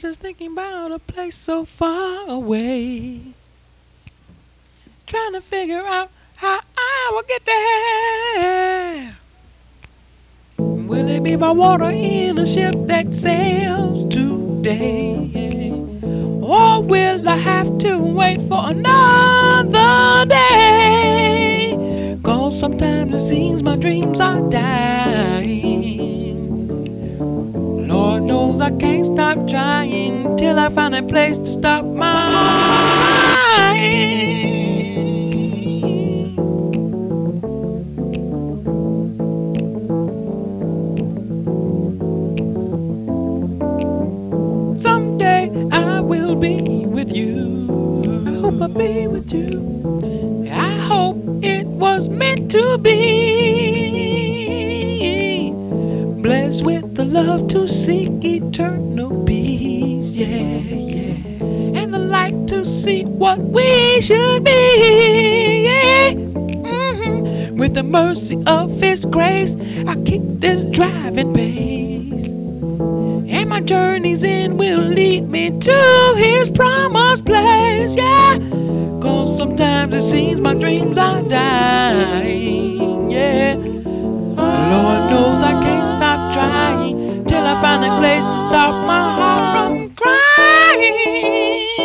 was just thinking about a place so far away, trying to figure out how I will get there. Will it be by water in a ship that sails today? Or will I have to wait for another day? 'Cause sometimes it seems my dreams are dying. Lord knows I can't stop trying till I find a place to stop mine. Someday I will be with you. I hope I'll be with you. I hope it was meant to be. Blessed with the love to seek eternal peace, yeah, yeah. And the light to see what we should be, yeah. With the mercy of His grace, I keep this driving pace. And my journey's end will lead me to His promised place, yeah. 'Cause sometimes it seems my dreams are dying, yeah. Lord knows I can't stop trying till I find a place to stop my heart from crying.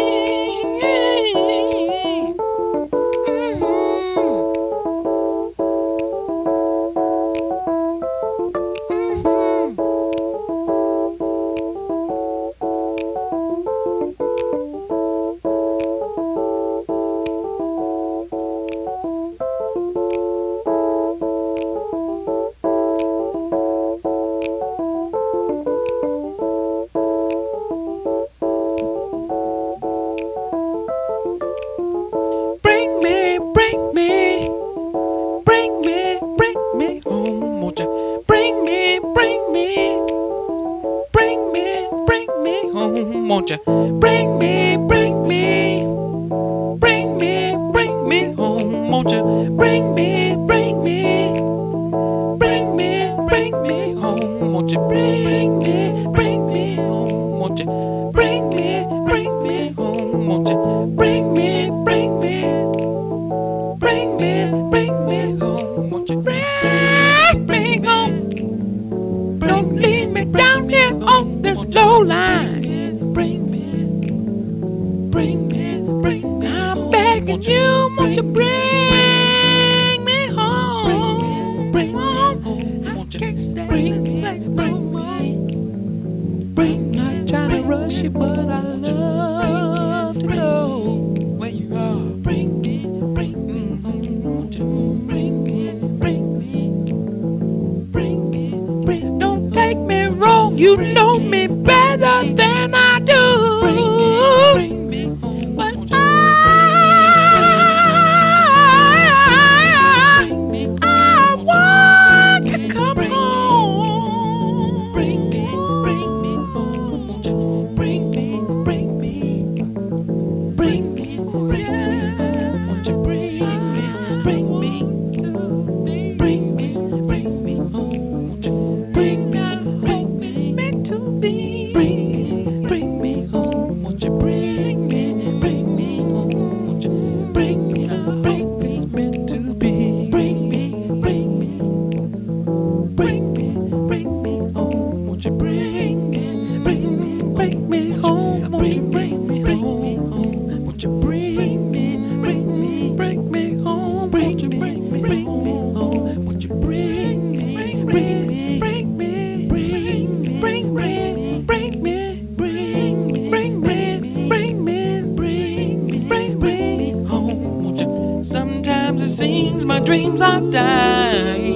Won't you bring me home? Won't you bring me home? Won't you bring me home? Won't you bring me home? Won't you bring me home? Won't you bring me home? Don't leave me down here on this low line. I'm begging you, won't you bring me home? Bring me home. I can't stay in this place no more. Not trying to rush you, but I love to know where you are. Bring me home. Won't you bring me. Don't take me wrong, you know me better than I do. Bring me home. But I want to come home. Bring me home. Won't you bring me home? Won't you bring me home? Won't you bring me home? It's meant to be. Bring me home. Won't you bring me home? Won't you bring me home? It's meant to be. Bring me home. Won't you bring me home? Won't you bring me home? Won't you bring me home? Won't you bring me home? Won't you bring me home? Won't you? Sometimes it seems my dreams are dying.